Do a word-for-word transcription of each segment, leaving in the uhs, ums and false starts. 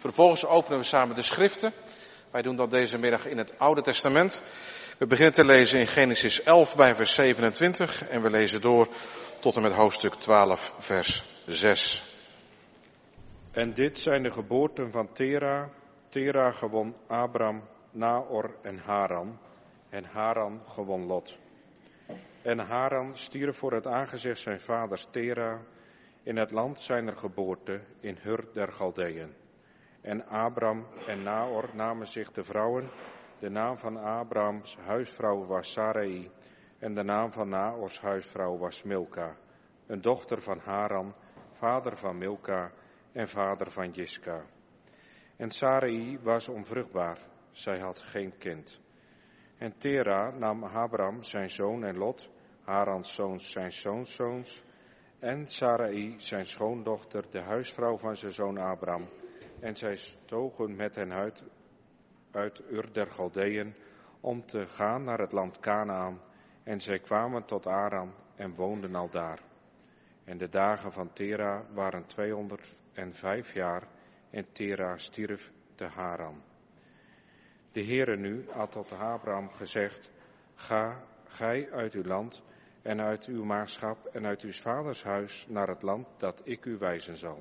Vervolgens openen we samen de schriften. Wij doen dat deze middag in het Oude Testament. We beginnen te lezen in Genesis elf bij vers zevenentwintig en we lezen door tot en met hoofdstuk twaalf vers zes. En dit zijn de geboorten van Tera. Tera gewon Abram, Naor en Haran. En Haran gewon Lot. En Haran stierf voor het aangezicht zijn vaders Tera in het land zijner geboorte in Hur der Galdeeën. En Abram en Naor namen zich de vrouwen. De naam van Abrams huisvrouw was Sarai en de naam van Naors huisvrouw was Milka, een dochter van Haran, vader van Milka en vader van Jiska. En Sarai was onvruchtbaar, zij had geen kind. En Tera nam Abram zijn zoon en Lot, Harans zoons zijn zoonszoons, en Sarai zijn schoondochter, de huisvrouw van zijn zoon Abram. En zij togen met hen uit, uit Ur der Galdeeën om te gaan naar het land Kanaan. En zij kwamen tot Aram en woonden aldaar. En de dagen van Tera waren tweehonderdvijf jaar en Tera stierf te Haran. De Heere nu had tot Abram gezegd, ga gij uit uw land en uit uw maagschap en uit uw vaders huis naar het land dat ik u wijzen zal.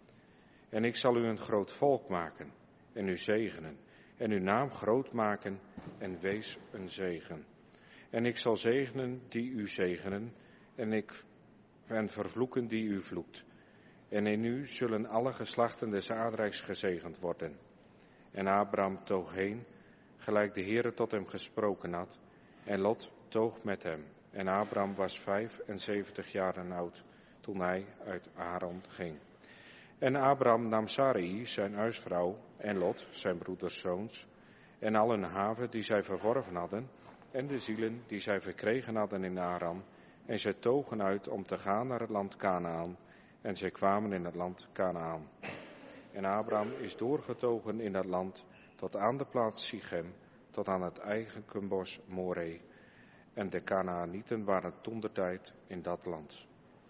En ik zal u een groot volk maken en u zegenen en uw naam groot maken en wees een zegen. En ik zal zegenen die u zegenen en ik en vervloeken die u vloekt. En in u zullen alle geslachten des aardrijks gezegend worden. En Abram toog heen, gelijk de Heere tot hem gesproken had, en Lot toog met hem. En Abram was vijfenzeventig jaren oud toen hij uit Haran ging. En Abram nam Sarai, zijn huisvrouw, en Lot, zijn broeders zoons, en al hun haven die zij verworven hadden, en de zielen die zij verkregen hadden in Haran, en zij togen uit om te gaan naar het land Kanaan, en zij kwamen in het land Kanaan. En Abram is doorgetogen in dat land, tot aan de plaats Sichem, tot aan het eigenbos Moreh. En de Kanaanieten waren toentertijd in dat land.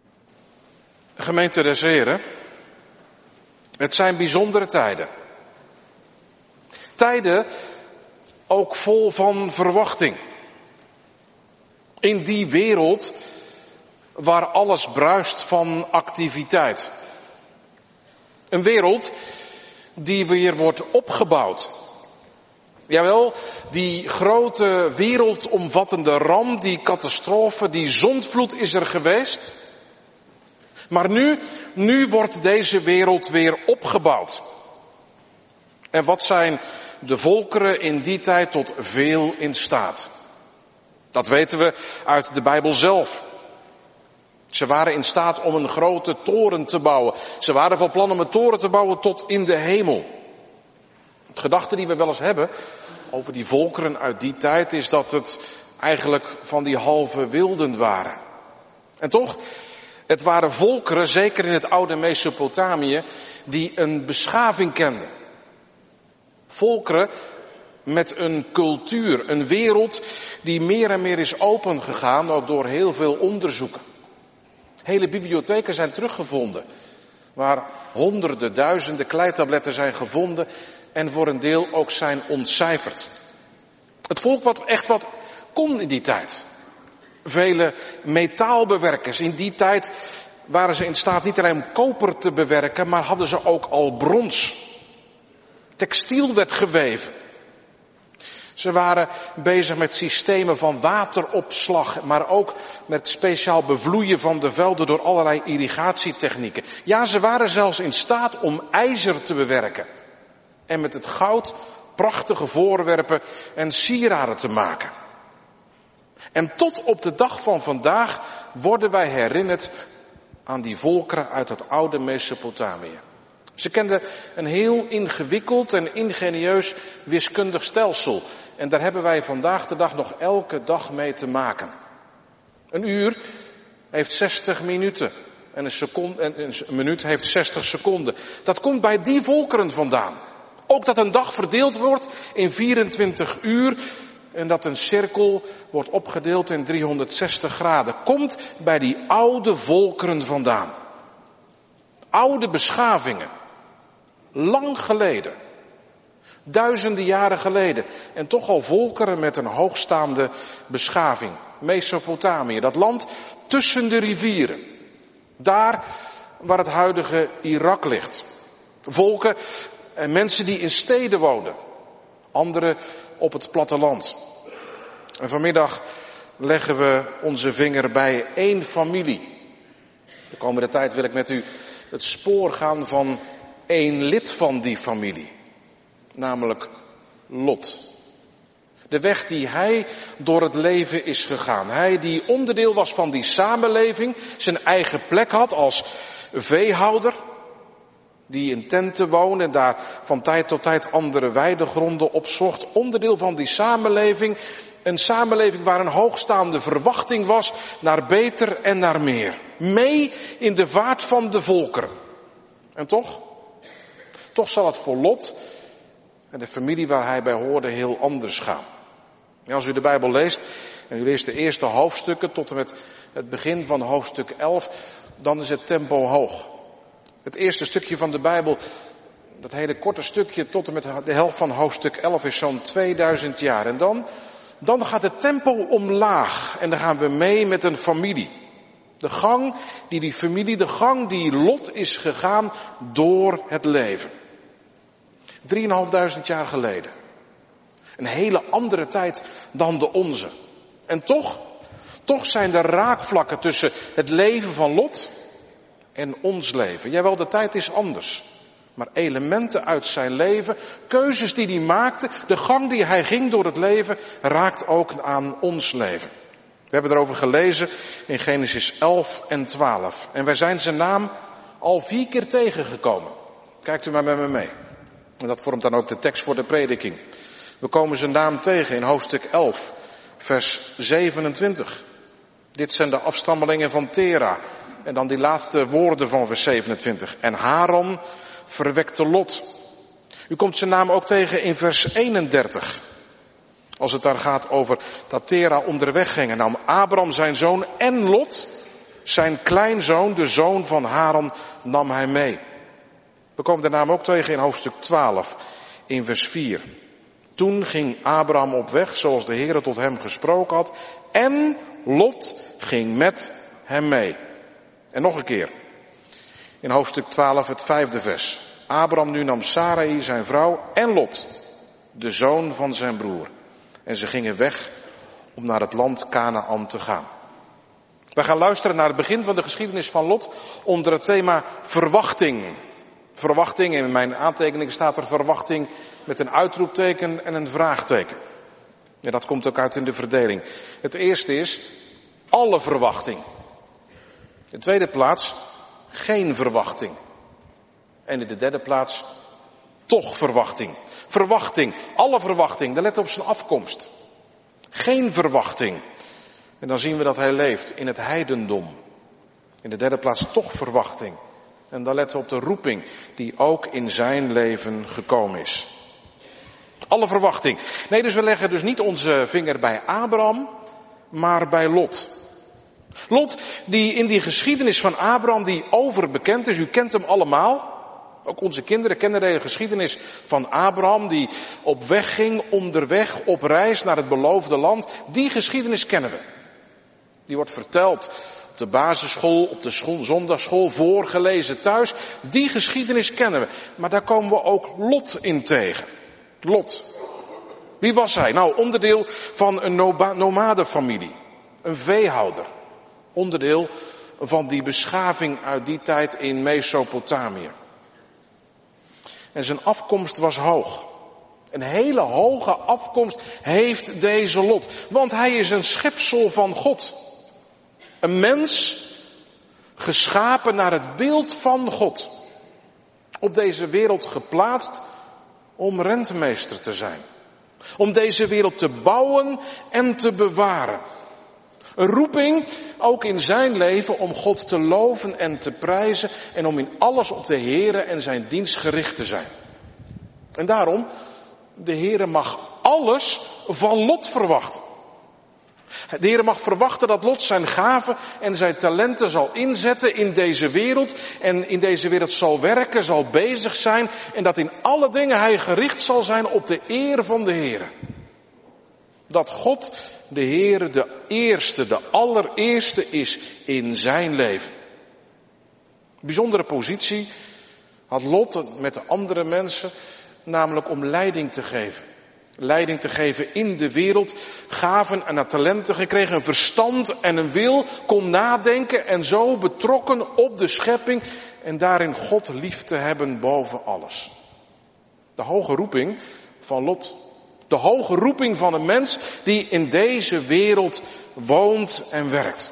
Gemeente des Heren, het zijn bijzondere tijden. Tijden ook vol van verwachting. In die wereld waar alles bruist van activiteit. Een wereld die weer wordt opgebouwd. Jawel, die grote wereldomvattende ramp, die catastrofe, die zondvloed is er geweest. Maar nu, nu wordt deze wereld weer opgebouwd. En wat zijn de volkeren in die tijd tot veel in staat? Dat weten we uit de Bijbel zelf. Ze waren in staat om een grote toren te bouwen. Ze waren van plan om een toren te bouwen tot in de hemel. De gedachte die we wel eens hebben over die volkeren uit die tijd is dat het eigenlijk van die halve wilden waren. En toch, het waren volkeren, zeker in het oude Mesopotamië, die een beschaving kenden. Volkeren met een cultuur, een wereld die meer en meer is opengegaan, ook door heel veel onderzoeken. Hele bibliotheken zijn teruggevonden, waar honderden, duizenden kleitabletten zijn gevonden en voor een deel ook zijn ontcijferd. Het volk wat echt wat kon in die tijd. Vele metaalbewerkers in die tijd waren ze in staat niet alleen om koper te bewerken, maar hadden ze ook al brons. Textiel werd geweven. Ze waren bezig met systemen van wateropslag, maar ook met speciaal bevloeien van de velden door allerlei irrigatietechnieken. Ja, ze waren zelfs in staat om ijzer te bewerken en met het goud prachtige voorwerpen en sieraden te maken. En tot op de dag van vandaag worden wij herinnerd aan die volkeren uit het oude Mesopotamië. Ze kenden een heel ingewikkeld en ingenieus wiskundig stelsel. En daar hebben wij vandaag de dag nog elke dag mee te maken. Een uur heeft zestig minuten. En een, seconde, en een minuut heeft zestig seconden. Dat komt bij die volkeren vandaan. Ook dat een dag verdeeld wordt in vierentwintig uur. En dat een cirkel wordt opgedeeld in driehonderdzestig graden. Komt bij die oude volkeren vandaan. Oude beschavingen. Lang geleden. Duizenden jaren geleden. En toch al volkeren met een hoogstaande beschaving. Mesopotamië, dat land tussen de rivieren. Daar waar het huidige Irak ligt. Volken en mensen die in steden woonden. Anderen op het platteland. En vanmiddag leggen we onze vinger bij één familie. De komende tijd wil ik met u het spoor gaan van één lid van die familie. Namelijk Lot. De weg die hij door het leven is gegaan. Hij die onderdeel was van die samenleving. Zijn eigen plek had als veehouder. Die in tenten woonde en daar van tijd tot tijd andere weidegronden opzocht. Onderdeel van die samenleving. Een samenleving waar een hoogstaande verwachting was naar beter en naar meer. Mee in de vaart van de volkeren. En toch? Toch zal het voor Lot en de familie waar hij bij hoorde heel anders gaan. En als u de Bijbel leest, en u leest de eerste hoofdstukken tot en met het begin van hoofdstuk elf, dan is het tempo hoog. Het eerste stukje van de Bijbel, dat hele korte stukje tot en met de helft van hoofdstuk elf is zo'n tweeduizend jaar. En dan, dan gaat het tempo omlaag en dan gaan we mee met een familie. De gang die die familie, de gang die Lot is gegaan door het leven. Drieënhalfduizend jaar geleden. Een hele andere tijd dan de onze. En toch, toch zijn er raakvlakken tussen het leven van Lot en ons leven. Jawel, de tijd is anders. Maar elementen uit zijn leven, keuzes die hij maakte, de gang die hij ging door het leven, raakt ook aan ons leven. We hebben erover gelezen in Genesis elf en twaalf. En wij zijn zijn naam al vier keer tegengekomen. Kijkt u maar met me mee. En dat vormt dan ook de tekst voor de prediking. We komen zijn naam tegen in hoofdstuk elf, vers zevenentwintig. Dit zijn de afstammelingen van Tera. En dan die laatste woorden van vers zevenentwintig. En Haran verwekte Lot. U komt zijn naam ook tegen in vers eenendertig. Als het daar gaat over dat Tera onderweg ging en nam Abraham zijn zoon en Lot, zijn kleinzoon, de zoon van Haran, nam hij mee. We komen de naam ook tegen in hoofdstuk twaalf, in vers vier. Toen ging Abraham op weg, zoals de Heere tot hem gesproken had, en Lot ging met hem mee. En nog een keer, in hoofdstuk twaalf, het vijfde vers. Abraham nu nam Sarai, zijn vrouw, en Lot, de zoon van zijn broer. En ze gingen weg om naar het land Kanaan te gaan. We gaan luisteren naar het begin van de geschiedenis van Lot onder het thema verwachting. Verwachting, in mijn aantekening staat er verwachting met een uitroepteken en een vraagteken. En dat komt ook uit in de verdeling. Het eerste is alle verwachting. In de tweede plaats geen verwachting. En in de derde plaats toch verwachting. Verwachting, alle verwachting, dan let op zijn afkomst. Geen verwachting. En dan zien we dat hij leeft in het heidendom. In de derde plaats toch verwachting. En dan letten we op de roeping die ook in zijn leven gekomen is. Alle verwachting. Nee, dus we leggen dus niet onze vinger bij Abraham, maar bij Lot. Lot, die in die geschiedenis van Abraham, die overbekend is, u kent hem allemaal. Ook onze kinderen kennen de geschiedenis van Abraham, die op weg ging, onderweg, op reis naar het beloofde land. Die geschiedenis kennen we. Die wordt verteld op de basisschool, op de school, zondagschool, voorgelezen thuis. Die geschiedenis kennen we. Maar daar komen we ook Lot in tegen. Lot. Wie was hij? Nou, onderdeel van een nomadenfamilie. Een veehouder. Onderdeel van die beschaving uit die tijd in Mesopotamië. En zijn afkomst was hoog. Een hele hoge afkomst heeft deze Lot. Want hij is een schepsel van God. Een mens geschapen naar het beeld van God. Op deze wereld geplaatst om rentmeester te zijn. Om deze wereld te bouwen en te bewaren. Een roeping, ook in zijn leven, om God te loven en te prijzen en om in alles op de Heere en zijn dienst gericht te zijn. En daarom, de Heere mag alles van Lot verwachten. De Heer mag verwachten dat Lot zijn gaven en zijn talenten zal inzetten in deze wereld. En in deze wereld zal werken, zal bezig zijn. En dat in alle dingen hij gericht zal zijn op de eer van de Heer. Dat God, de Heer, de eerste, de allereerste is in zijn leven. Bijzondere positie had Lot met de andere mensen, namelijk om leiding te geven. Leiding te geven in de wereld, gaven en talenten gekregen, een verstand en een wil, kon nadenken en zo betrokken op de schepping en daarin God lief te hebben boven alles. De hoge roeping van Lot. De hoge roeping van een mens die in deze wereld woont en werkt.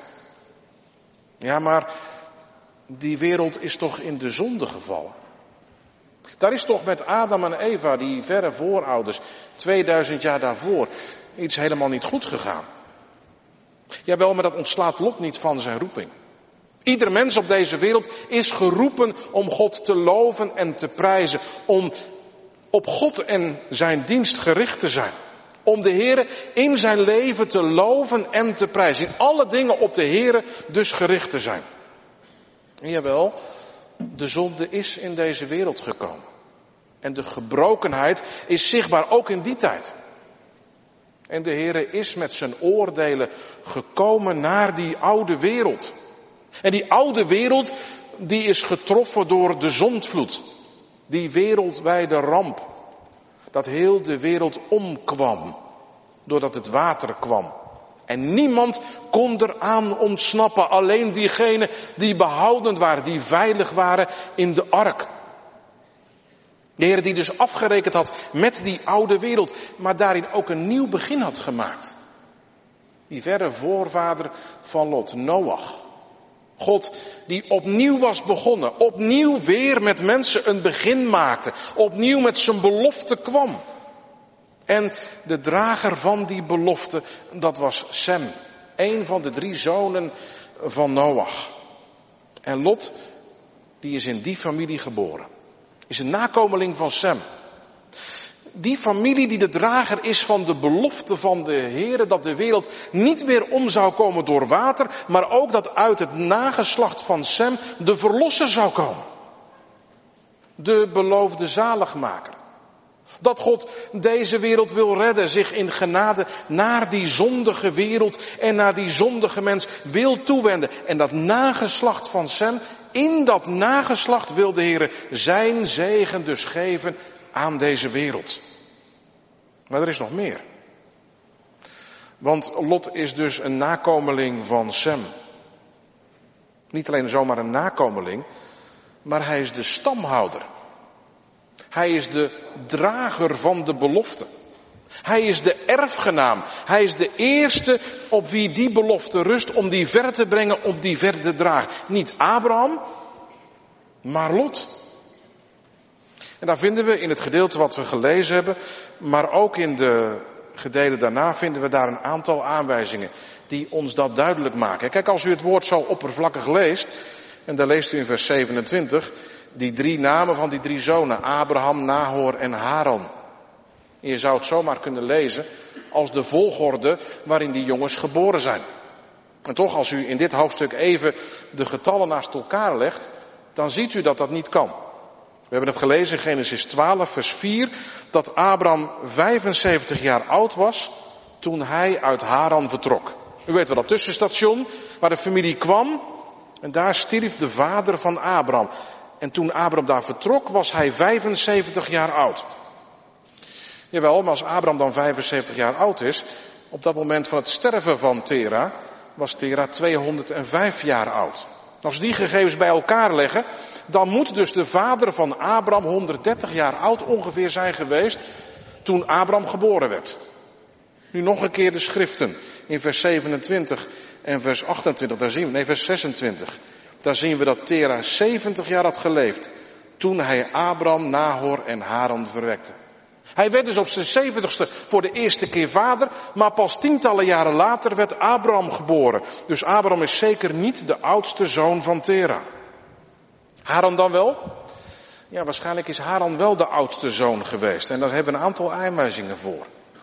Ja, maar die wereld is toch in de zonde gevallen. Daar is toch met Adam en Eva, die verre voorouders, tweeduizend jaar daarvoor, iets helemaal niet goed gegaan. Jawel, maar dat ontslaat Lot niet van zijn roeping. Ieder mens op deze wereld is geroepen om God te loven en te prijzen. Om op God en zijn dienst gericht te zijn. Om de Heere in zijn leven te loven en te prijzen. In alle dingen op de Heere dus gericht te zijn. Jawel, de zonde is in deze wereld gekomen. En de gebrokenheid is zichtbaar ook in die tijd. En de Heere is met zijn oordelen gekomen naar die oude wereld. En die oude wereld, die is getroffen door de zondvloed. Die wereldwijde ramp. Dat heel de wereld omkwam. Doordat het water kwam. En niemand kon eraan ontsnappen. Alleen diegenen die behouden waren, die veilig waren in de ark. De Heer die dus afgerekend had met die oude wereld, maar daarin ook een nieuw begin had gemaakt. Die verre voorvader van Lot, Noach. God die opnieuw was begonnen, opnieuw weer met mensen een begin maakte, opnieuw met zijn belofte kwam. En de drager van die belofte, dat was Sem, een van de drie zonen van Noach. En Lot, die is in die familie geboren. Is een nakomeling van Sem. Die familie die de drager is van de belofte van de Heere dat de wereld niet meer om zou komen door water, maar ook dat uit het nageslacht van Sem de verlosser zou komen. De beloofde zaligmaker. Dat God deze wereld wil redden, zich in genade naar die zondige wereld en naar die zondige mens wil toewenden. En dat nageslacht van Sem, in dat nageslacht wil de Heer zijn zegen dus geven aan deze wereld. Maar er is nog meer. Want Lot is dus een nakomeling van Sem. Niet alleen zomaar een nakomeling, maar hij is de stamhouder. Hij is de drager van de belofte. Hij is de erfgenaam. Hij is de eerste op wie die belofte rust om die ver te brengen, om die ver te dragen. Niet Abraham, maar Lot. En daar vinden we in het gedeelte wat we gelezen hebben, maar ook in de gedeelten daarna vinden we daar een aantal aanwijzingen die ons dat duidelijk maken. Kijk, als u het woord zo oppervlakkig leest, en daar leest u in vers zevenentwintig, die drie namen van die drie zonen, Abraham, Nahor en Haran. En je zou het zomaar kunnen lezen als de volgorde waarin die jongens geboren zijn. En toch, als u in dit hoofdstuk even de getallen naast elkaar legt, dan ziet u dat dat niet kan. We hebben het gelezen in Genesis twaalf, vers vier, dat Abraham vijfenzeventig jaar oud was toen hij uit Haran vertrok. U weet wel dat tussenstation waar de familie kwam en daar stierf de vader van Abraham. En toen Abraham daar vertrok was hij vijfenzeventig jaar oud. Jawel, maar als Abraham dan vijfenzeventig jaar oud is, op dat moment van het sterven van Tera, was Tera tweehonderdvijf jaar oud. Als we die gegevens bij elkaar leggen, dan moet dus de vader van Abraham honderddertig jaar oud ongeveer zijn geweest toen Abraham geboren werd. Nu nog een keer de schriften in vers zevenentwintig en vers achtentwintig, daar zien we, nee vers zesentwintig. Daar zien we dat Tera zeventig jaar had geleefd toen hij Abraham, Nahor en Haran verwekte. Hij werd dus op zijn zeventigste voor de eerste keer vader, maar pas tientallen jaren later werd Abraham geboren. Dus Abraham is zeker niet de oudste zoon van Tera. Haran dan wel? Ja, waarschijnlijk is Haran wel de oudste zoon geweest. En daar hebben we een aantal aanwijzingen voor.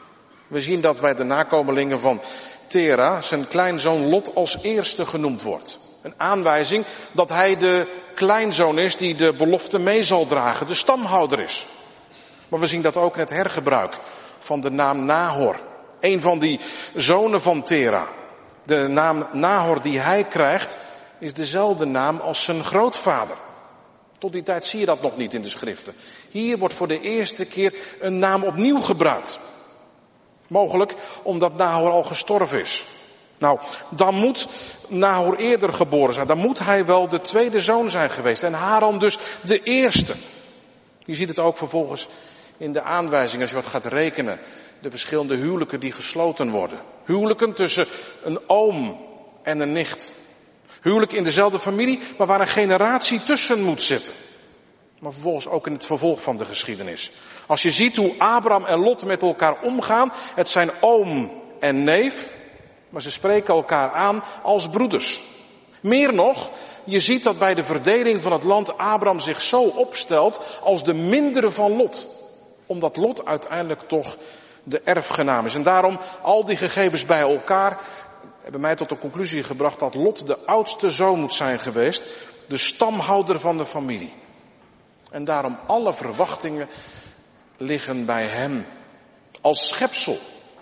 We zien dat bij de nakomelingen van Tera zijn kleinzoon Lot als eerste genoemd wordt. Een aanwijzing dat hij de kleinzoon is die de belofte mee zal dragen, de stamhouder is. Maar we zien dat ook in het hergebruik van de naam Nahor. Een van die zonen van Tera. De naam Nahor die hij krijgt is dezelfde naam als zijn grootvader. Tot die tijd zie je dat nog niet in de schriften. Hier wordt voor de eerste keer een naam opnieuw gebruikt. Mogelijk omdat Nahor al gestorven is. Nou, dan moet Nahor eerder geboren zijn. Dan moet hij wel de tweede zoon zijn geweest. En Haran dus de eerste. Je ziet het ook vervolgens in de aanwijzing als je wat gaat rekenen. De verschillende huwelijken die gesloten worden. Huwelijken tussen een oom en een nicht. Huwelijk in dezelfde familie, maar waar een generatie tussen moet zitten. Maar vervolgens ook in het vervolg van de geschiedenis. Als je ziet hoe Abraham en Lot met elkaar omgaan. Het zijn oom en neef. Maar ze spreken elkaar aan als broeders. Meer nog, je ziet dat bij de verdeling van het land Abraham zich zo opstelt als de mindere van Lot. Omdat Lot uiteindelijk toch de erfgenaam is. En daarom al die gegevens bij elkaar hebben mij tot de conclusie gebracht dat Lot de oudste zoon moet zijn geweest. De stamhouder van de familie. En daarom alle verwachtingen liggen bij hem. Als schepsel.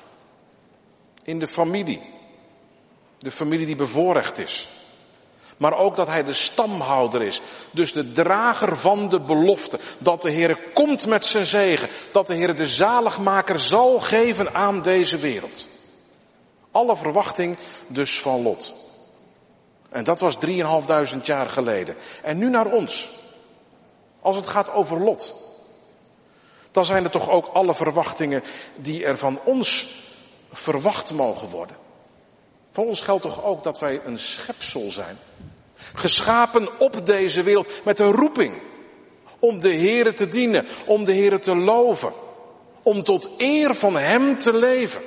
In de familie. De familie die bevoorrecht is. Maar ook dat hij de stamhouder is. Dus de drager van de belofte. Dat de Heer komt met zijn zegen. Dat de Heer de zaligmaker zal geven aan deze wereld. Alle verwachting dus van Lot. En dat was drieënhalfduizend jaar geleden. En nu naar ons. Als het gaat over Lot. Dan zijn er toch ook alle verwachtingen die er van ons verwacht mogen worden. Voor ons geldt toch ook dat wij een schepsel zijn. Geschapen op deze wereld met een roeping. Om de Heere te dienen. Om de Heere te loven. Om tot eer van Hem te leven.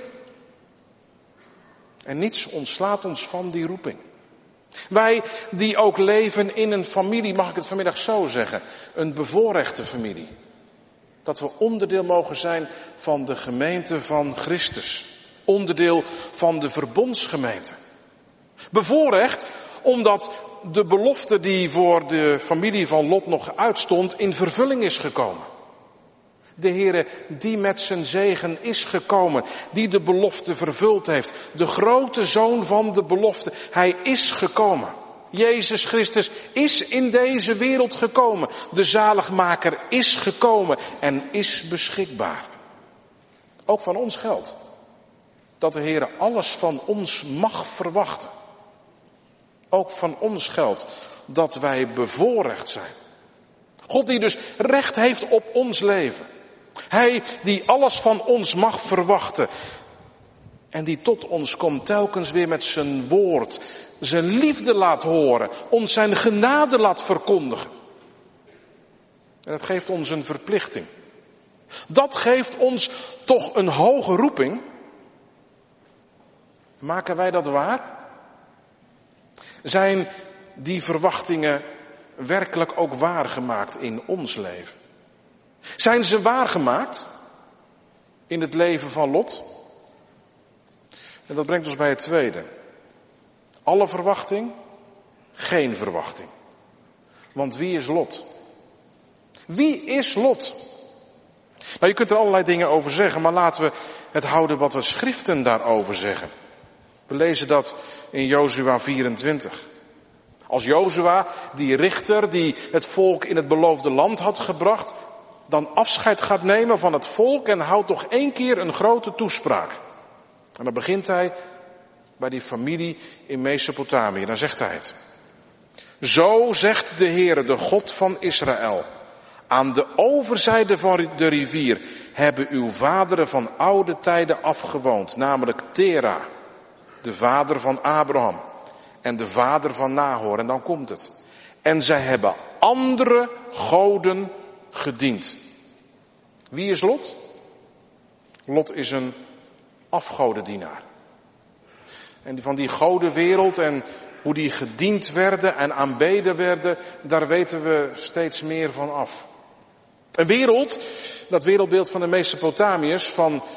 En niets ontslaat ons van die roeping. Wij die ook leven in een familie, mag ik het vanmiddag zo zeggen. Een bevoorrechte familie. Dat we onderdeel mogen zijn van de gemeente van Christus. Onderdeel van de verbondsgemeente. Bevoorrecht omdat de belofte die voor de familie van Lot nog uitstond in vervulling is gekomen. De Heere die met zijn zegen is gekomen, die de belofte vervuld heeft. De grote zoon van de belofte, hij is gekomen. Jezus Christus is in deze wereld gekomen. De zaligmaker is gekomen en is beschikbaar. Ook van ons geldt dat de Heere alles van ons mag verwachten. Ook van ons geldt dat wij bevoorrecht zijn. God die dus recht heeft op ons leven. Hij die alles van ons mag verwachten. En die tot ons komt telkens weer met zijn woord. Zijn liefde laat horen. Ons zijn genade laat verkondigen. En dat geeft ons een verplichting. Dat geeft ons toch een hoge roeping. Maken wij dat waar? Zijn die verwachtingen werkelijk ook waargemaakt in ons leven? Zijn ze waargemaakt in het leven van Lot? En dat brengt ons bij het tweede. Alle verwachting, geen verwachting. Want wie is Lot? Wie is Lot? Nou, je kunt er allerlei dingen over zeggen, maar laten we het houden wat we schriften daarover zeggen. We lezen dat in Jozua vierentwintig. Als Jozua, die richter die het volk in het beloofde land had gebracht, dan afscheid gaat nemen van het volk en houdt nog één keer een grote toespraak. En dan begint hij bij die familie in Mesopotamië. Dan zegt hij het. Zo zegt de Heere, de God van Israël. Aan de overzijde van de rivier hebben uw vaderen van oude tijden afgewoond. Namelijk Tera, de vader van Abraham en de vader van Nahor. En dan komt het. En zij hebben andere goden gediend. Wie is Lot? Lot is een afgodendienaar. En van die godenwereld en hoe die gediend werden en aanbeden werden, daar weten we steeds meer van af. Een wereld, dat wereldbeeld van de Mesopotamiërs, van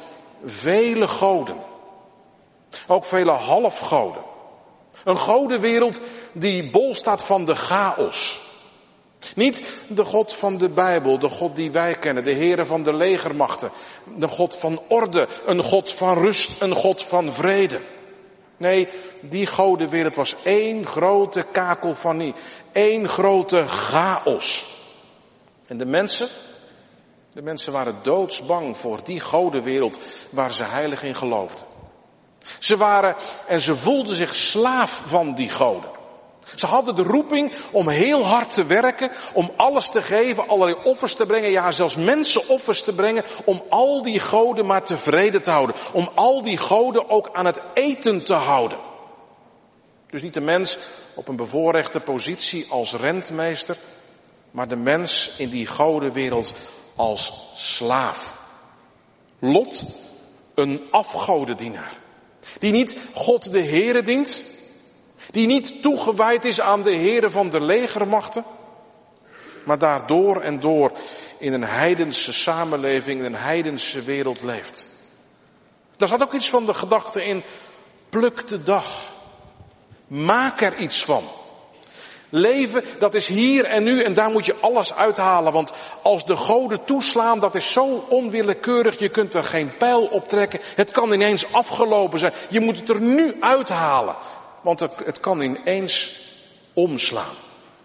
vele goden. Ook vele halfgoden. Een godenwereld die bol staat van de chaos. Niet de God van de Bijbel, de God die wij kennen, de Heere van de legermachten. De God van orde, een God van rust, een God van vrede. Nee, die godenwereld was één grote kakofonie, één grote chaos. En de mensen, de mensen waren doodsbang voor die godenwereld waar ze heilig in geloofden. Ze waren en ze voelden zich slaaf van die goden. Ze hadden de roeping om heel hard te werken, om alles te geven, allerlei offers te brengen, ja zelfs mensenoffers te brengen, om al die goden maar tevreden te houden. Om al die goden ook aan het eten te houden. Dus niet de mens op een bevoorrechte positie als rentmeester, maar de mens in die godenwereld als slaaf. Lot, een afgodendienaar. Die niet God de Heere dient. Die niet toegewijd is aan de Heere van de legermachten. Maar daar door en door in een heidense samenleving, in een heidense wereld leeft. Daar zat ook iets van de gedachte in, pluk de dag. Maak er iets van. Leven, dat is hier en nu en daar moet je alles uithalen. Want als de goden toeslaan, dat is zo onwillekeurig. Je kunt er geen pijl op trekken. Het kan ineens afgelopen zijn. Je moet het er nu uithalen. Want het kan ineens omslaan.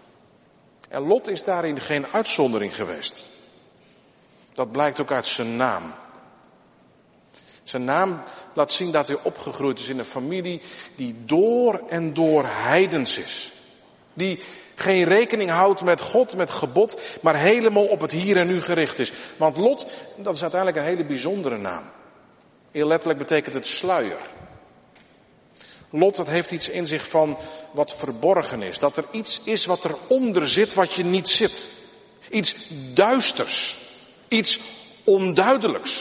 En Lot is daarin geen uitzondering geweest. Dat blijkt ook uit zijn naam. Zijn naam laat zien dat hij opgegroeid is in een familie die door en door heidens is. Die geen rekening houdt met God, met gebod, maar helemaal op het hier en nu gericht is. Want Lot, dat is uiteindelijk een hele bijzondere naam. Heel letterlijk betekent het sluier. Lot, dat heeft iets in zich van wat verborgen is. Dat er iets is wat eronder zit wat je niet zit. Iets duisters. Iets onduidelijks.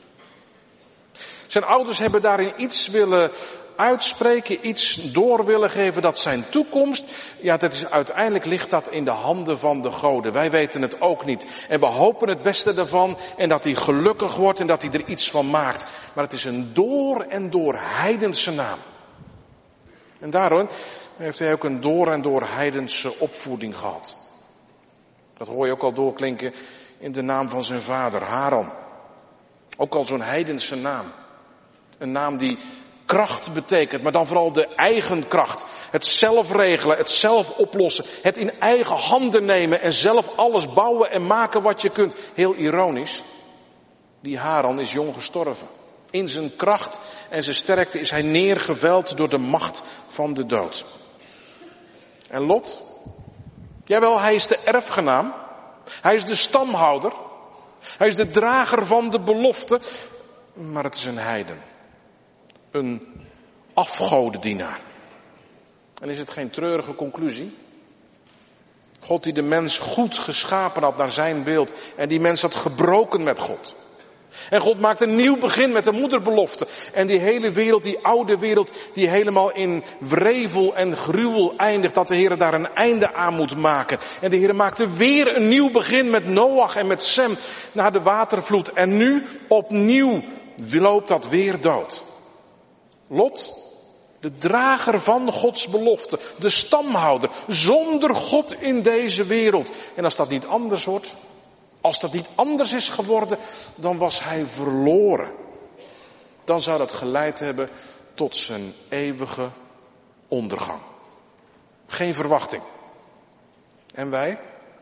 Zijn ouders hebben daarin iets willen uitspreken, iets door willen geven dat zijn toekomst, ja, dat is, uiteindelijk ligt dat in de handen van de goden. Wij weten het ook niet. En we hopen het beste ervan en dat hij gelukkig wordt en dat hij er iets van maakt. Maar het is een door en door heidense naam. En daarom heeft hij ook een door en door heidense opvoeding gehad. Dat hoor je ook al doorklinken in de naam van zijn vader, Haran. Ook al zo'n heidense naam. Een naam die kracht betekent, maar dan vooral de eigen kracht. Het zelf regelen, het zelf oplossen, het in eigen handen nemen en zelf alles bouwen en maken wat je kunt. Heel ironisch, die Haran is jong gestorven. In zijn kracht en zijn sterkte is hij neergeveld door de macht van de dood. En Lot? Jawel, hij is de erfgenaam. Hij is de stamhouder. Hij is de drager van de belofte. Maar het is een heiden. Een afgodendienaar. En is het geen treurige conclusie? God die de mens goed geschapen had naar zijn beeld. En die mens had gebroken met God. En God maakt een nieuw begin met de moederbelofte. En die hele wereld, die oude wereld, die helemaal in wrevel en gruwel eindigt. Dat de Heer daar een einde aan moet maken. En de Heer maakte weer een nieuw begin met Noach en met Sem na de watervloed. En nu opnieuw loopt dat weer dood. Lot, de drager van Gods belofte, de stamhouder, zonder God in deze wereld. En als dat niet anders wordt, als dat niet anders is geworden, dan was hij verloren. Dan zou dat geleid hebben tot zijn eeuwige ondergang. Geen verwachting. En wij?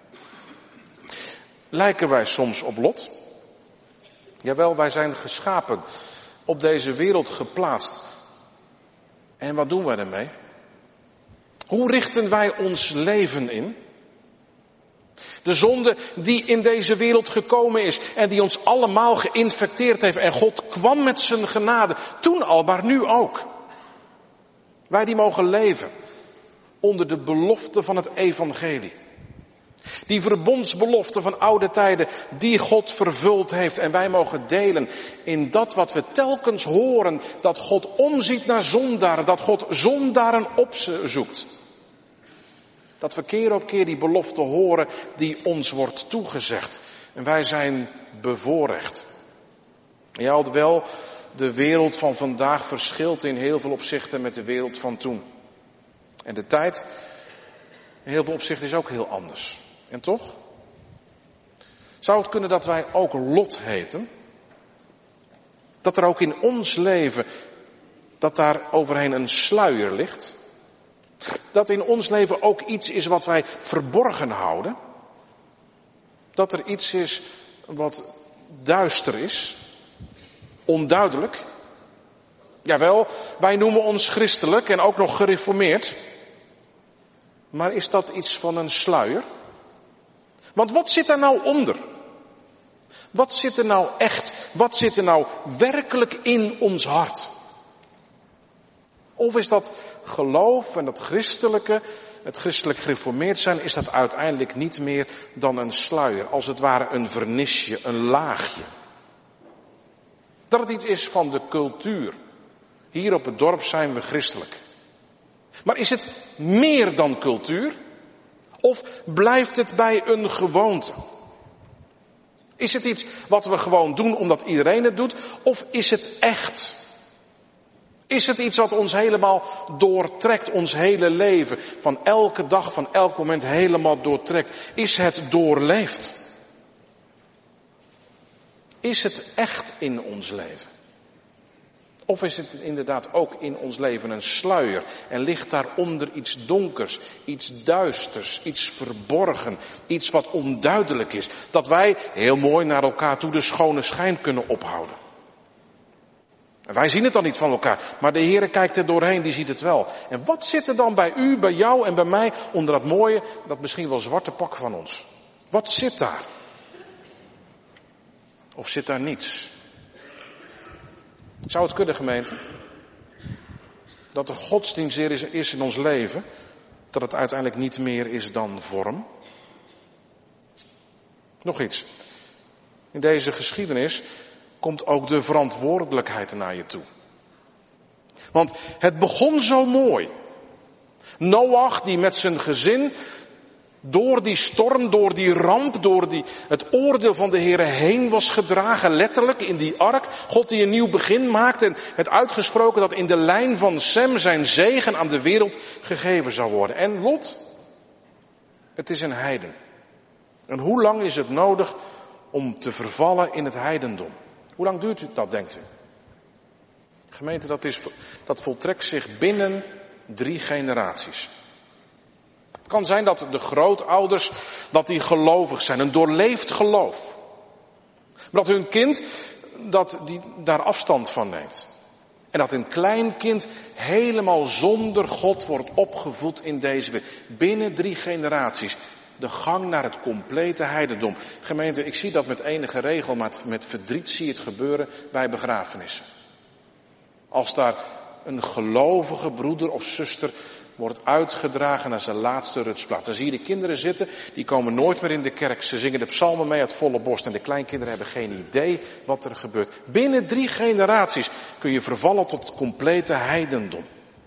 Lijken wij soms op Lot? Jawel, wij zijn geschapen, op deze wereld geplaatst. En wat doen wij ermee? Hoe richten wij ons leven in? De zonde die in deze wereld gekomen is en die ons allemaal geïnfecteerd heeft. En God kwam met zijn genade, toen al, maar nu ook. Wij die mogen leven onder de belofte van het evangelie. Die verbondsbelofte van oude tijden die God vervuld heeft. En wij mogen delen in dat wat we telkens horen. Dat God omziet naar zondaren. Dat God zondaren opzoekt. Dat we keer op keer die belofte horen die ons wordt toegezegd. En wij zijn bevoorrecht. Ja, alhoewel de wereld van vandaag verschilt in heel veel opzichten met de wereld van toen. En de tijd in heel veel opzichten is ook heel anders. En toch? Zou het kunnen dat wij ook Lot heten? Dat er ook in ons leven, dat daar overheen een sluier ligt? Dat in ons leven ook iets is wat wij verborgen houden? Dat er iets is wat duister is? Onduidelijk? Jawel, wij noemen ons christelijk en ook nog gereformeerd. Maar is dat iets van een sluier? Want wat zit er nou onder? Wat zit er nou echt, wat zit er nou werkelijk in ons hart? Of is dat geloof en dat christelijke, het christelijk gereformeerd zijn, is dat uiteindelijk niet meer dan een sluier, als het ware een vernisje, een laagje. Dat het iets is van de cultuur. Hier op het dorp zijn we christelijk. Maar is het meer dan cultuur? Of blijft het bij een gewoonte? Is het iets wat we gewoon doen omdat iedereen het doet? Of is het echt? Is het iets wat ons helemaal doortrekt, ons hele leven? Van elke dag, van elk moment helemaal doortrekt. Is het doorleefd? Is het echt in ons leven? Of is het inderdaad ook in ons leven een sluier en ligt daaronder iets donkers, iets duisters, iets verborgen, iets wat onduidelijk is, dat wij heel mooi naar elkaar toe de schone schijn kunnen ophouden. En wij zien het dan niet van elkaar, maar de Heere kijkt er doorheen, die ziet het wel. En wat zit er dan bij u, bij jou en bij mij onder dat mooie, dat misschien wel zwarte pak van ons? Wat zit daar? Of zit daar niets? Zou het kunnen, gemeente, dat er godsdienst is, is in ons leven, dat het uiteindelijk niet meer is dan vorm? Nog iets. In deze geschiedenis komt ook de verantwoordelijkheid naar je toe. Want het begon zo mooi. Noach die met zijn gezin door die storm, door die ramp, door die, het oordeel van de Heere heen was gedragen, letterlijk in die ark. God die een nieuw begin maakte en het uitgesproken dat in de lijn van Sem zijn zegen aan de wereld gegeven zou worden. En Lot, het is een heiden. En hoe lang is het nodig om te vervallen in het heidendom? Hoe lang duurt dat, denkt u? Gemeente, dat, is, dat voltrekt zich binnen drie generaties. Het kan zijn dat de grootouders, dat die gelovig zijn, een doorleefd geloof. Maar dat hun kind, dat die daar afstand van neemt. En dat een klein kind helemaal zonder God wordt opgevoed in deze wereld. Binnen drie generaties. De gang naar het complete heidendom. Gemeente, ik zie dat met enige regelmaat, met verdriet zie je het gebeuren bij begrafenissen. Als daar een gelovige broeder of zuster wordt uitgedragen naar zijn laatste rutsplaats. Dan zie je de kinderen zitten, die komen nooit meer in de kerk. Ze zingen de psalmen mee uit volle borst en de kleinkinderen hebben geen idee wat er gebeurt. Binnen drie generaties kun je vervallen tot het complete heidendom.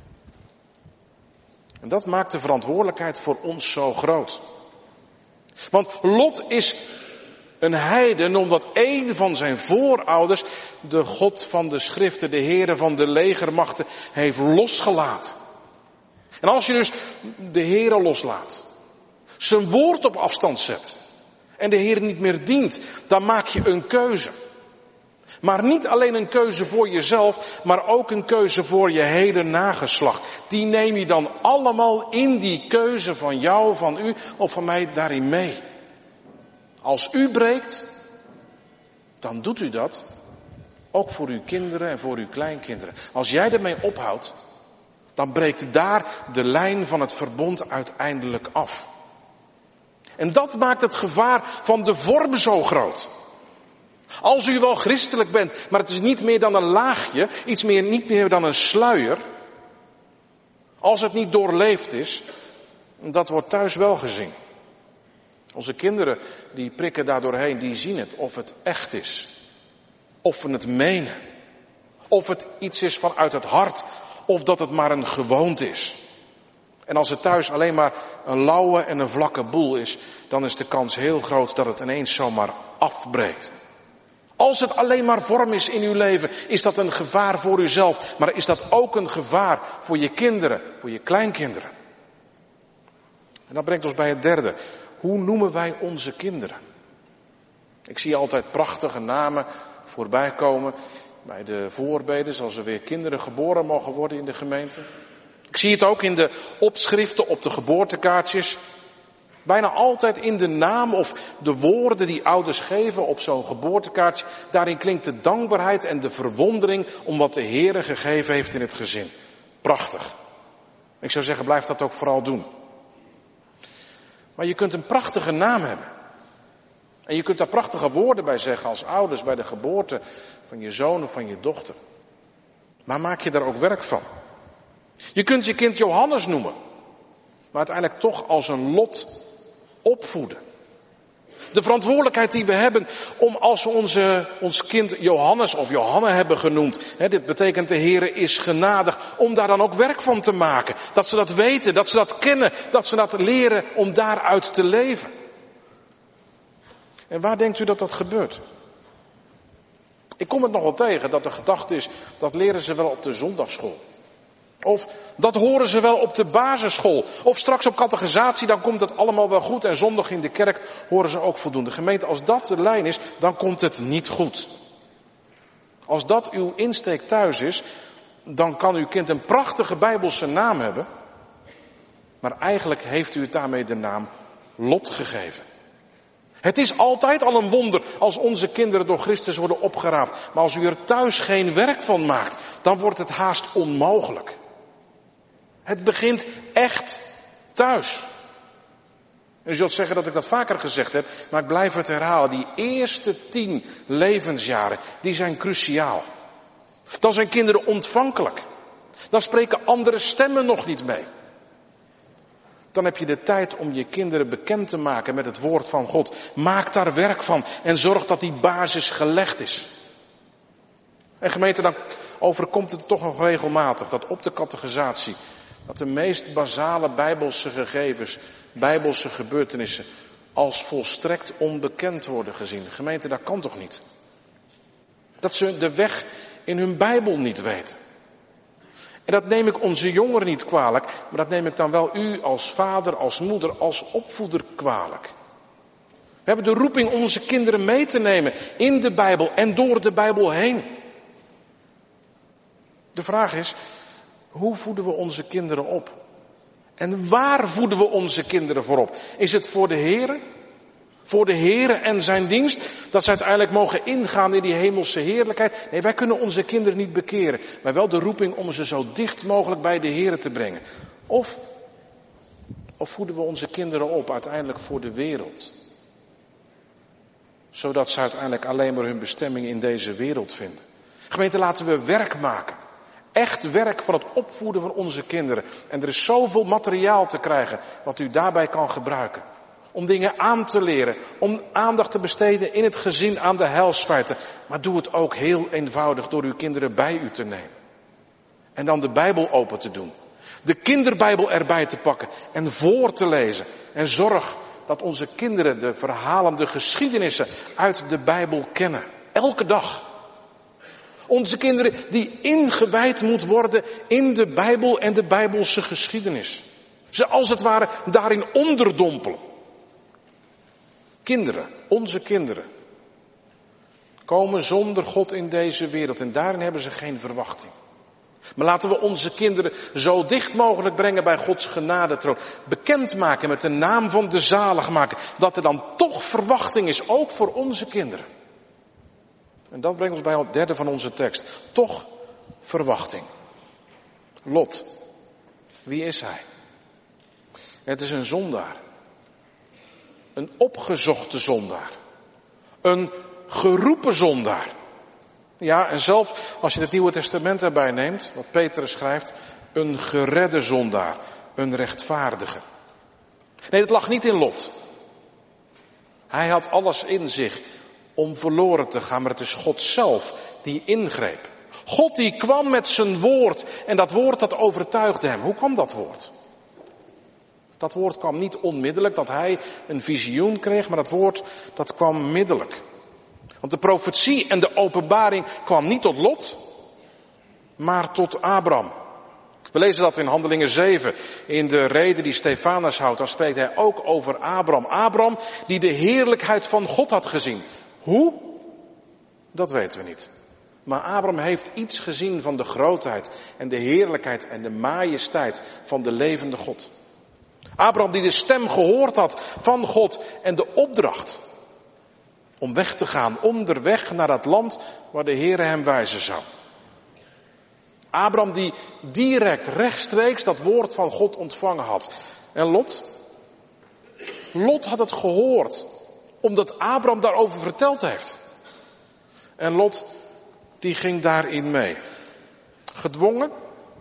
En dat maakt de verantwoordelijkheid voor ons zo groot. Want Lot is een heiden omdat een van zijn voorouders de God van de schriften, de Heere van de legermachten, heeft losgelaten. En als je dus de Heere loslaat, zijn woord op afstand zet en de Heere niet meer dient, dan maak je een keuze. Maar niet alleen een keuze voor jezelf, maar ook een keuze voor je hele nageslacht. Die neem je dan allemaal in die keuze van jou, van u of van mij daarin mee. Als u breekt, dan doet u dat ook voor uw kinderen en voor uw kleinkinderen. Als jij ermee ophoudt, dan breekt daar de lijn van het verbond uiteindelijk af. En dat maakt het gevaar van de vorm zo groot. Als u wel christelijk bent, maar het is niet meer dan een laagje, iets meer, niet meer dan een sluier. Als het niet doorleefd is, dat wordt thuis wel gezien. Onze kinderen, die prikken daar doorheen, die zien het, of het echt is. Of we het menen. Of het iets is vanuit het hart, of dat het maar een gewoonte is. En als het thuis alleen maar een lauwe en een vlakke boel is, dan is de kans heel groot dat het ineens zomaar afbreekt. Als het alleen maar vorm is in uw leven, is dat een gevaar voor uzelf. Maar is dat ook een gevaar voor je kinderen, voor je kleinkinderen. En dat brengt ons bij het derde. Hoe noemen wij onze kinderen? Ik zie altijd prachtige namen voorbij komen bij de voorbeden, als er weer kinderen geboren mogen worden in de gemeente. Ik zie het ook in de opschriften op de geboortekaartjes. Bijna altijd in de naam of de woorden die ouders geven op zo'n geboortekaartje. Daarin klinkt de dankbaarheid en de verwondering om wat de Heere gegeven heeft in het gezin. Prachtig. Ik zou zeggen, blijf dat ook vooral doen. Maar je kunt een prachtige naam hebben. En je kunt daar prachtige woorden bij zeggen als ouders bij de geboorte van je zoon of van je dochter. Maar maak je daar ook werk van. Je kunt je kind Johannes noemen. Maar uiteindelijk toch als een Lot opvoeden. De verantwoordelijkheid die we hebben om als we onze, ons kind Johannes of Johanne hebben genoemd. Hè, dit betekent de Heere is genadig. Om daar dan ook werk van te maken. Dat ze dat weten, dat ze dat kennen. Dat ze dat leren om daaruit te leven. En waar denkt u dat dat gebeurt? Ik kom het nog wel tegen dat de gedachte is, dat leren ze wel op de zondagschool. Of dat horen ze wel op de basisschool. Of straks op catechisatie, dan komt het allemaal wel goed. En zondag in de kerk horen ze ook voldoende. Gemeente, als dat de lijn is, dan komt het niet goed. Als dat uw insteek thuis is, dan kan uw kind een prachtige Bijbelse naam hebben. Maar eigenlijk heeft u het daarmee de naam Lot gegeven. Het is altijd al een wonder als onze kinderen door Christus worden opgeraapt. Maar als u er thuis geen werk van maakt, dan wordt het haast onmogelijk. Het begint echt thuis. U zult zeggen dat ik dat vaker gezegd heb, maar ik blijf het herhalen. Die eerste tien levensjaren, die zijn cruciaal. Dan zijn kinderen ontvankelijk. Dan spreken andere stemmen nog niet mee. Dan heb je de tijd om je kinderen bekend te maken met het woord van God. Maak daar werk van en zorg dat die basis gelegd is. En gemeente, dan overkomt het toch nog regelmatig dat op de catechisatie, dat de meest basale Bijbelse gegevens, Bijbelse gebeurtenissen als volstrekt onbekend worden gezien. Gemeente, dat kan toch niet? Dat ze de weg in hun Bijbel niet weten. En dat neem ik onze jongeren niet kwalijk, maar dat neem ik dan wel u als vader, als moeder, als opvoeder kwalijk. We hebben de roeping om onze kinderen mee te nemen in de Bijbel en door de Bijbel heen. De vraag is, hoe voeden we onze kinderen op? En waar voeden we onze kinderen voor op? Is het voor de Heere? Voor de Heere en zijn dienst? Dat ze uiteindelijk mogen ingaan in die hemelse heerlijkheid? Nee, wij kunnen onze kinderen niet bekeren. Maar wel de roeping om ze zo dicht mogelijk bij de Heere te brengen. Of, of voeden we onze kinderen op uiteindelijk voor de wereld? Zodat ze uiteindelijk alleen maar hun bestemming in deze wereld vinden. Gemeente, laten we werk maken. Echt werk van het opvoeden van onze kinderen. En er is zoveel materiaal te krijgen wat u daarbij kan gebruiken. Om dingen aan te leren. Om aandacht te besteden in het gezin aan de heilsfeiten. Maar doe het ook heel eenvoudig door uw kinderen bij u te nemen. En dan de Bijbel open te doen. De kinderbijbel erbij te pakken en voor te lezen. En zorg dat onze kinderen de verhalen, de geschiedenissen uit de Bijbel kennen. Elke dag. Onze kinderen die ingewijd moet worden in de Bijbel en de Bijbelse geschiedenis. Ze als het ware daarin onderdompelen. Kinderen, onze kinderen, komen zonder God in deze wereld en daarin hebben ze geen verwachting. Maar laten we onze kinderen zo dicht mogelijk brengen bij Gods genadetroon. Bekend maken met de naam van de zaligmaker. Dat er dan toch verwachting is, ook voor onze kinderen. En dat brengt ons bij het derde van onze tekst. Toch verwachting. Lot. Wie is hij? Het is een zondaar. Een opgezochte zondaar. Een geroepen zondaar. Ja, en zelfs als je het Nieuwe Testament erbij neemt, wat Petrus schrijft, een geredde zondaar. Een rechtvaardige. Nee, het lag niet in Lot. Hij had alles in zich om verloren te gaan, maar het is God zelf die ingreep. God die kwam met zijn woord en dat woord dat overtuigde hem. Hoe kwam dat woord? Dat woord kwam niet onmiddellijk, dat hij een visioen kreeg, maar dat woord dat kwam middelijk. Want de profetie en de openbaring kwam niet tot Lot, maar tot Abram. We lezen dat in Handelingen zeven, in de reden die Stefanus houdt. Dan spreekt hij ook over Abram. Abram die de heerlijkheid van God had gezien. Hoe? Dat weten we niet. Maar Abram heeft iets gezien van de grootheid en de heerlijkheid en de majesteit van de levende God. Abram die de stem gehoord had van God en de opdracht om weg te gaan, onderweg naar dat land waar de Heere hem wijzen zou. Abram die direct, rechtstreeks dat woord van God ontvangen had. En Lot? Lot had het gehoord, omdat Abram daarover verteld heeft. En Lot, die ging daarin mee. Gedwongen?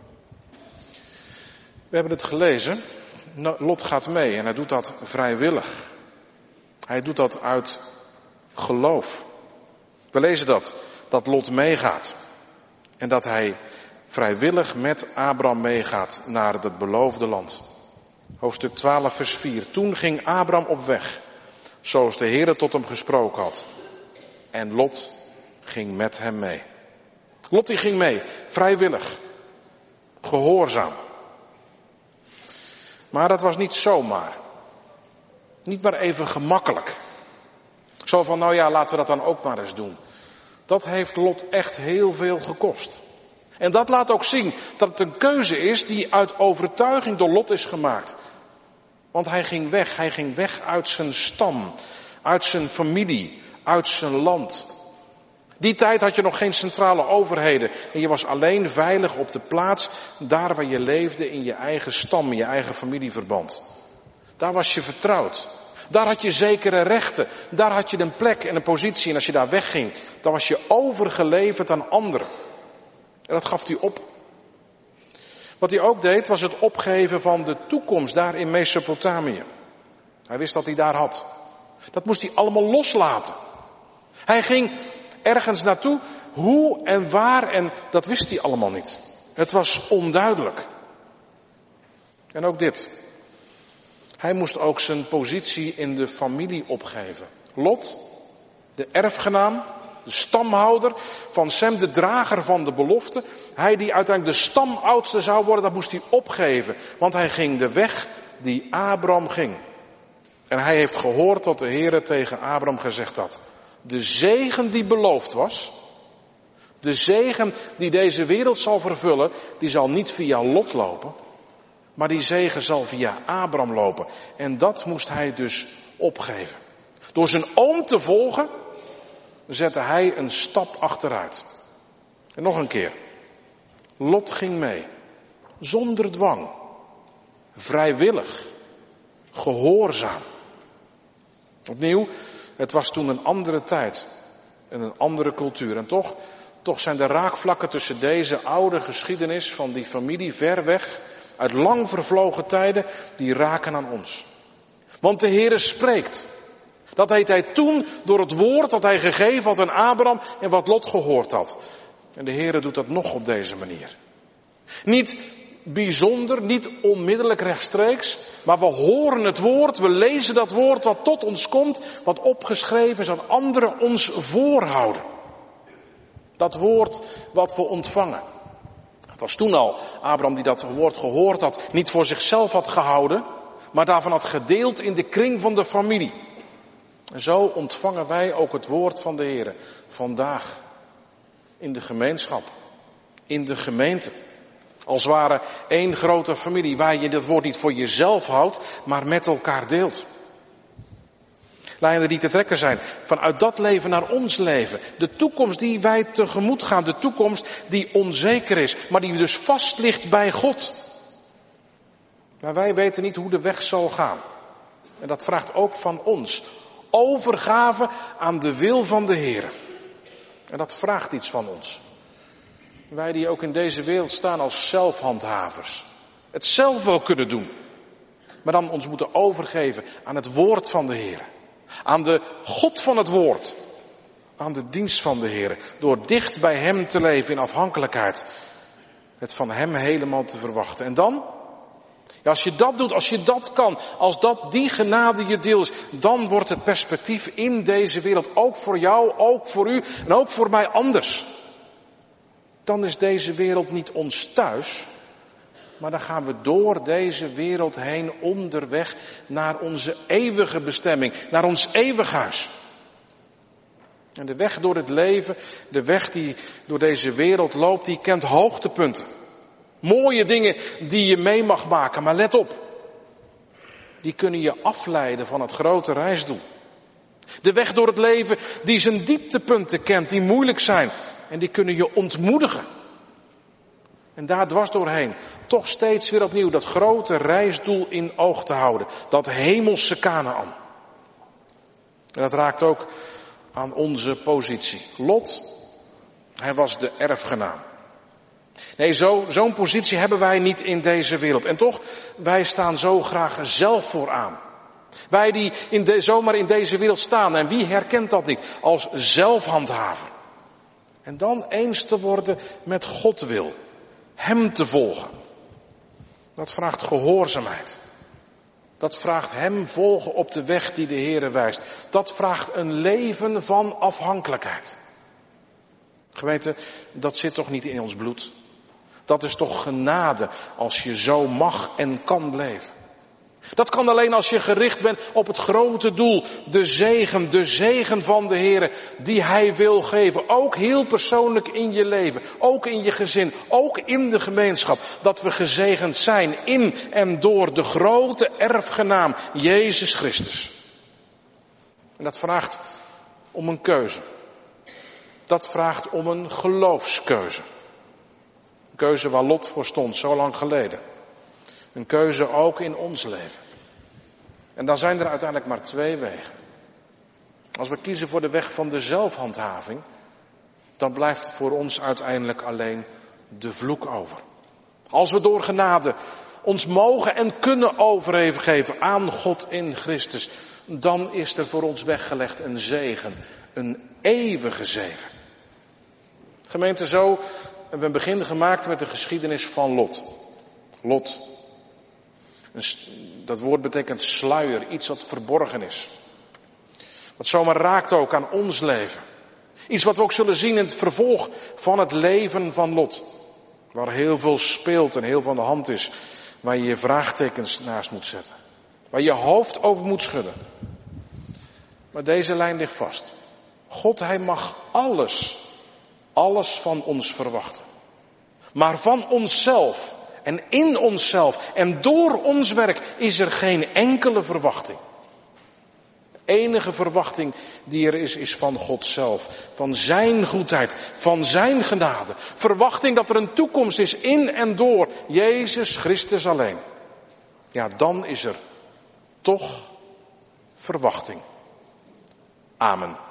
We hebben het gelezen. Lot gaat mee en hij doet dat vrijwillig. Hij doet dat uit geloof. We lezen dat, dat Lot meegaat. En dat hij vrijwillig met Abram meegaat naar het beloofde land. Hoofdstuk twaalf vers vier. Toen ging Abram op weg, zoals de Heere tot hem gesproken had. En Lot ging met hem mee. Lot die ging mee, vrijwillig, gehoorzaam. Maar dat was niet zomaar. Niet maar even gemakkelijk. Zo van, nou ja, laten we dat dan ook maar eens doen. Dat heeft Lot echt heel veel gekost. En dat laat ook zien dat het een keuze is die uit overtuiging door Lot is gemaakt. Want hij ging weg, hij ging weg uit zijn stam, uit zijn familie, uit zijn land. Die tijd had je nog geen centrale overheden en je was alleen veilig op de plaats daar waar je leefde in je eigen stam, in je eigen familieverband. Daar was je vertrouwd. Daar had je zekere rechten. Daar had je een plek en een positie en als je daar wegging, dan was je overgeleverd aan anderen. En dat gaf hij op. Wat hij ook deed was het opgeven van de toekomst daar in Mesopotamië. Hij wist dat hij daar had. Dat moest hij allemaal loslaten. Hij ging ergens naartoe, hoe en waar en dat wist hij allemaal niet. Het was onduidelijk. En ook dit. Hij moest ook zijn positie in de familie opgeven. Lot, de erfgenaam, de stamhouder van Sem, de drager van de belofte. Hij die uiteindelijk de stamoudste zou worden, dat moest hij opgeven. Want hij ging de weg die Abram ging. En hij heeft gehoord wat de Heere tegen Abram gezegd had. De zegen die beloofd was, de zegen die deze wereld zal vervullen, die zal niet via Lot lopen, maar die zegen zal via Abram lopen. En dat moest hij dus opgeven. Door zijn oom te volgen, zette hij een stap achteruit. En nog een keer. Lot ging mee. Zonder dwang. Vrijwillig. Gehoorzaam. Opnieuw, het was toen een andere tijd. En een andere cultuur. En toch, toch zijn de raakvlakken tussen deze oude geschiedenis van die familie ver weg, uit lang vervlogen tijden, die raken aan ons. Want de Heere spreekt. Dat deed hij toen door het woord dat hij gegeven had aan Abram en wat Lot gehoord had. En de Heere doet dat nog op deze manier. Niet bijzonder, niet onmiddellijk rechtstreeks, maar we horen het woord, we lezen dat woord wat tot ons komt, wat opgeschreven is, dat anderen ons voorhouden. Dat woord wat we ontvangen. Het was toen al Abram die dat woord gehoord had, niet voor zichzelf had gehouden, maar daarvan had gedeeld in de kring van de familie. En zo ontvangen wij ook het woord van de Heere vandaag in de gemeenschap, in de gemeente. Als het ware één grote familie waar je dat woord niet voor jezelf houdt, maar met elkaar deelt. Lijnen die te trekken zijn vanuit dat leven naar ons leven. De toekomst die wij tegemoet gaan, de toekomst die onzeker is, maar die dus vast ligt bij God. Maar wij weten niet hoe de weg zal gaan. En dat vraagt ook van ons overgave aan de wil van de Heer. En dat vraagt iets van ons. Wij die ook in deze wereld staan als zelfhandhavers. Het zelf wel kunnen doen. Maar dan ons moeten overgeven aan het woord van de Heer. Aan de God van het woord. Aan de dienst van de Heer. Door dicht bij Hem te leven in afhankelijkheid. Het van Hem helemaal te verwachten. En dan? Ja, als je dat doet, als je dat kan, als dat die genade je deel is, dan wordt het perspectief in deze wereld ook voor jou, ook voor u en ook voor mij anders. Dan is deze wereld niet ons thuis, maar dan gaan we door deze wereld heen onderweg naar onze eeuwige bestemming, naar ons eeuwig huis. En de weg door het leven, de weg die door deze wereld loopt, die kent hoogtepunten. Mooie dingen die je mee mag maken, maar let op. Die kunnen je afleiden van het grote reisdoel. De weg door het leven die zijn dieptepunten kent, die moeilijk zijn. En die kunnen je ontmoedigen. En daar dwars doorheen, toch steeds weer opnieuw dat grote reisdoel in oog te houden. Dat hemelse Kanaän. En dat raakt ook aan onze positie. Lot, hij was de erfgenaam. Nee, zo, zo'n positie hebben wij niet in deze wereld. En toch, wij staan zo graag zelf vooraan. Wij die in de, zomaar in deze wereld staan, en wie herkent dat niet, als zelfhandhaver. En dan eens te worden met God wil. Hem te volgen. Dat vraagt gehoorzaamheid. Dat vraagt hem volgen op de weg die de Heere wijst. Dat vraagt een leven van afhankelijkheid. Gemeente, dat zit toch niet in ons bloed? Dat is toch genade als je zo mag en kan leven. Dat kan alleen als je gericht bent op het grote doel. De zegen, de zegen van de Heere die Hij wil geven. Ook heel persoonlijk in je leven. Ook in je gezin. Ook in de gemeenschap. Dat we gezegend zijn in en door de grote erfgenaam Jezus Christus. En dat vraagt om een keuze. Dat vraagt om een geloofskeuze. Een keuze waar Lot voor stond, zo lang geleden. Een keuze ook in ons leven. En dan zijn er uiteindelijk maar twee wegen. Als we kiezen voor de weg van de zelfhandhaving, dan blijft voor ons uiteindelijk alleen de vloek over. Als we door genade ons mogen en kunnen overgeven aan God in Christus, dan is er voor ons weggelegd een zegen, een eeuwige zegen. Gemeente, zo hebben we een begin gemaakt met de geschiedenis van Lot. Lot. Dat woord betekent sluier, iets wat verborgen is. Wat zomaar raakt ook aan ons leven. Iets wat we ook zullen zien in het vervolg van het leven van Lot. Waar heel veel speelt en heel veel aan de hand is. Waar je je vraagtekens naast moet zetten. Waar je hoofd over moet schudden. Maar deze lijn ligt vast. God, Hij mag alles, alles van ons verwachten. Maar van onszelf en in onszelf en door ons werk is er geen enkele verwachting. De enige verwachting die er is, is van God zelf. Van zijn goedheid, van zijn genade. Verwachting dat er een toekomst is in en door Jezus Christus alleen. Ja, dan is er toch verwachting. Amen.